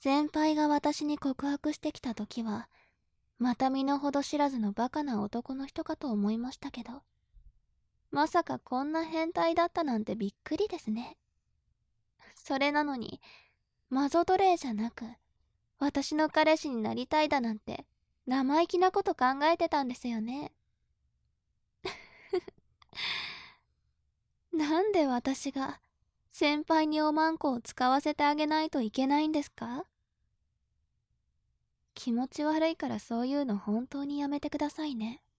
先輩が私に告白してきた時は、また身の程知らずのバカな男の人かと思いましたけど、まさかこんな変態だったなんてびっくりですね。それなのに、マゾ奴隷じゃなく、私の彼氏になりたいだなんて、生意気なこと考えてたんですよね。なんで私が、先輩におまんこを使わせてあげないといけないんですか？気持ち悪いからそういうの本当にやめてくださいね。